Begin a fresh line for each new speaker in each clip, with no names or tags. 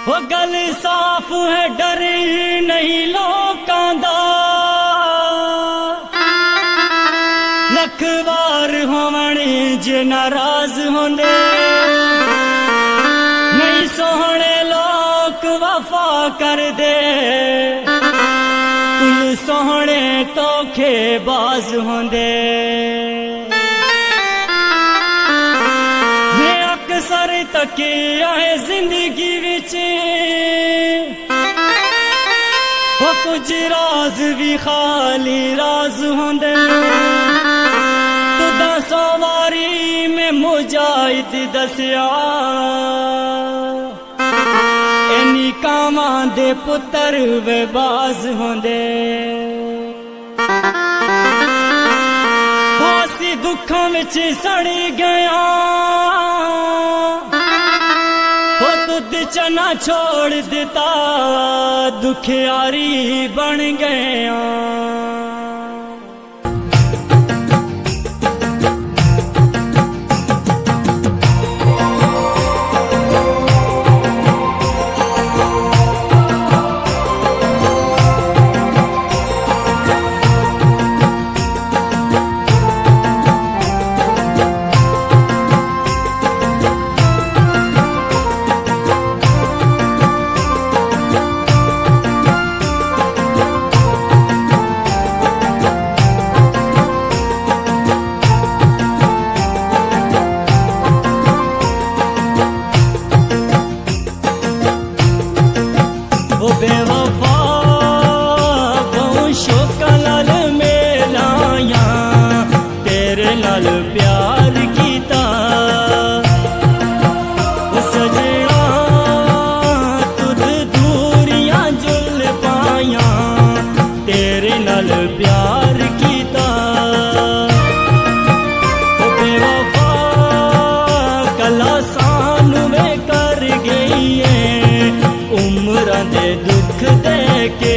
वो गल साफ है डर नहीं लोकां दा लख वार होवण जे नाराज होंदे नहीं सोहणे लोक वफा कर दे कुल सोहणे तोखे बाज होंदे अक्सर तके आए जिंदगी विच वो कुछ राज भी खाली राज होंदे तुदा सवारी में मुजाहिद दसिया इन्नी कामां दे पुत्र वे बाज होंदे हासी दुखां विच सड़ी गया चना छोड़ देता दुखियारी बन गया बेवफा बहु शोका नाल मेलाया तेरे नाल प्यार कीता सजना तुद दूरियां जुल पाया तेरे नाल प्यार कीता बेवफा कला सानू वे कर गई है उम्रां दे दुख दे के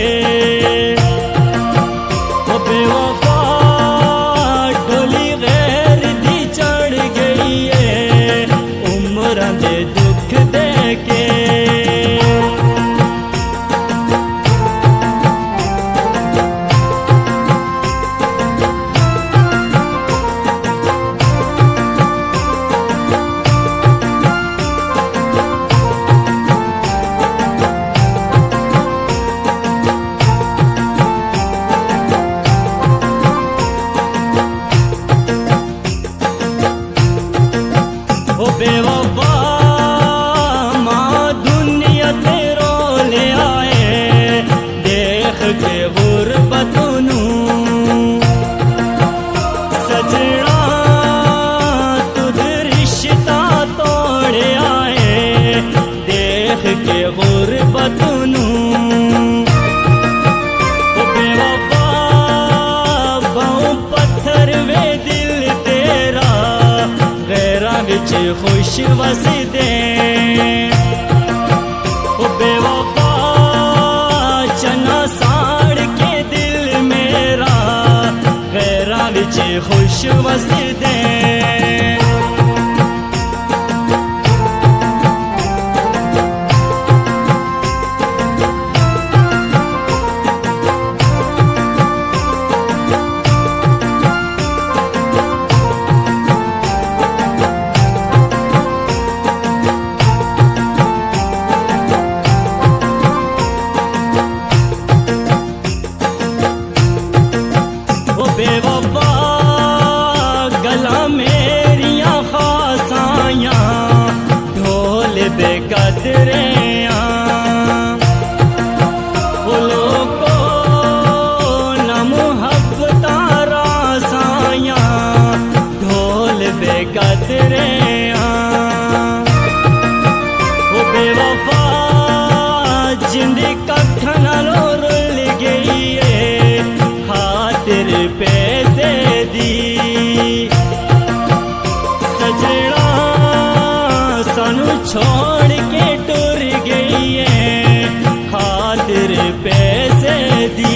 बेवफा डोली गैर दी चढ़ गई है उम्रां दे दुख दे के बेवफा माँ दुनिया ते रोले आए देख के गुरबत नू सजना तुद रिश्ता तोड़े आए देख के गुरबत नू बेवफा बहु पत्थर वे दिल तेरा गैरा विच खुश वसदे बेवफा चना साड़ के दिल मेरा गैरा विच खुश वसदे बेवफा गला मेरिया खासाया ढोल बेकदरिया बोलो को न मुहब्बत रासाया ढोल बेकदरिया बेवफा जिंदगी कठ नालों रुल गई है खातिर पैसे दी सजना सानू छोड़ के टुर गई है खातिर पैसे दी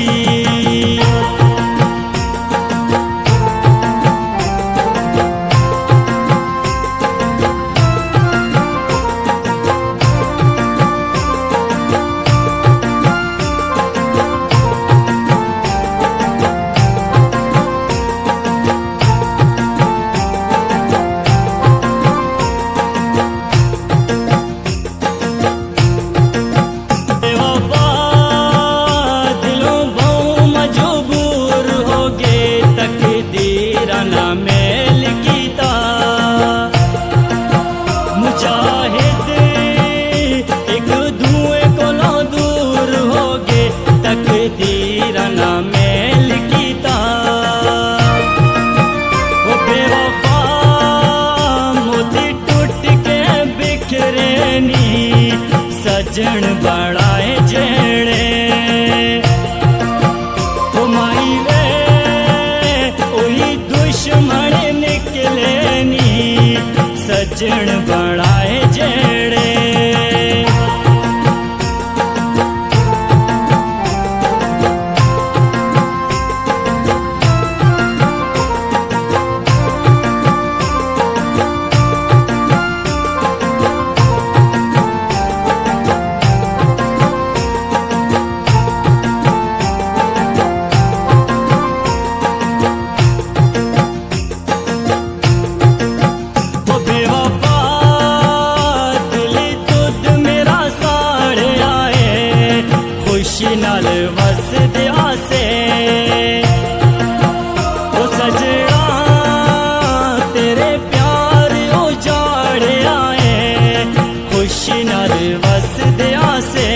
मुजाहिद एक धुएं कोलों दूर हो गए तकदीर ना मेल कीता वो बेवफा मोती टूट के बिखरे नी सजन बड़ाए जेड़े ओ माई वे ओही दुश्मन निकले नी सजन बड़ाए जेड़े खुशी नाल वस दिया से ओ सजना तेरे प्यार उजाड़ आए खुशी नाल वस दिया से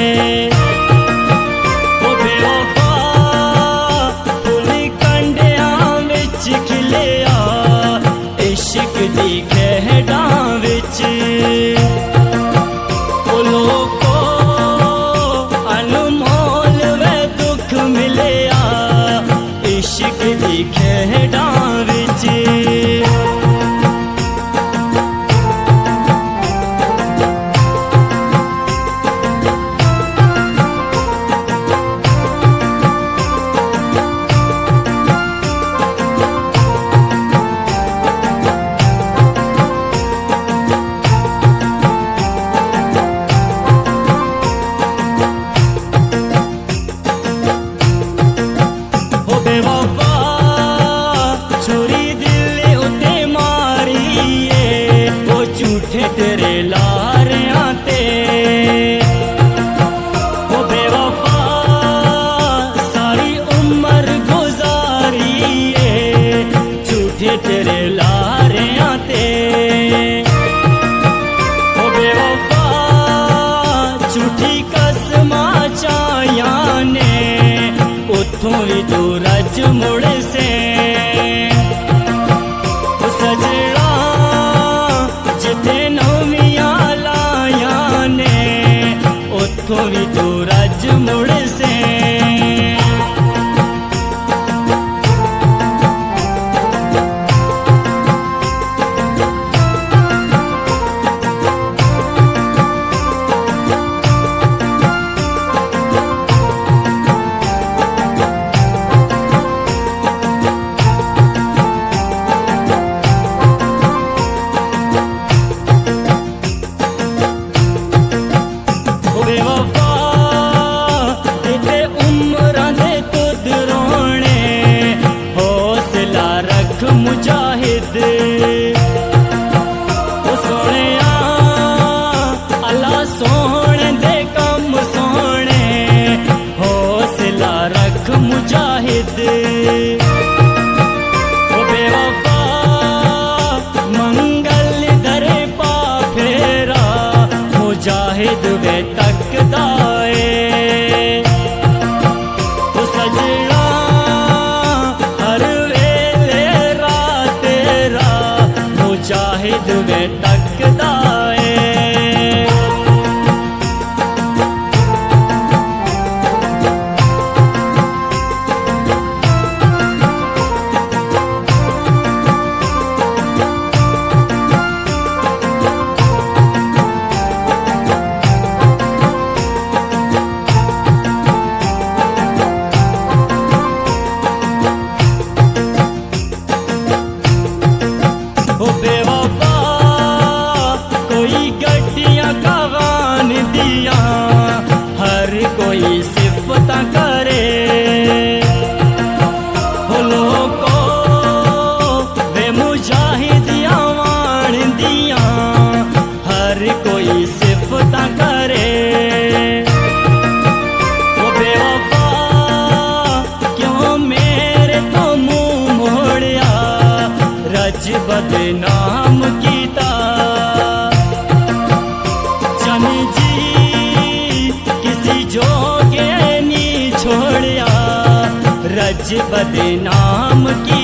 ओ बेवफा फुल कंडियां विच खिलिया इश्क दी खेडां विच ओ लोको अनमोल वे दुख मिलिया इश्क दी खेडां विच बेवफा छुरी दिल उते मारिए वो झूठे तेरे लारियां ते वो बेवफा सारी उम्र गुजारिए झूठे तेरे लारियां ते वो बेवफा झूठी कसमां चाया ने उथों भी तू रज मुड़ से सजड़ा जिथे नौमियां लाया ने उथों भी तू रज मुड़ से बेवफा तेरे उम्रां दे तुद रोने हौसला रख मुजाहिद ओ सोहणिया अल्लाह सोहणे दे कम सोहणे हौसला रख मुजाहिद ओ बेवफा मंगल दरे पा फेरा मुजाहिद वे तकदाए ओ सजना हर वेले रात तेरा मुजाहिद वे तकदाए सच बदनाम किया।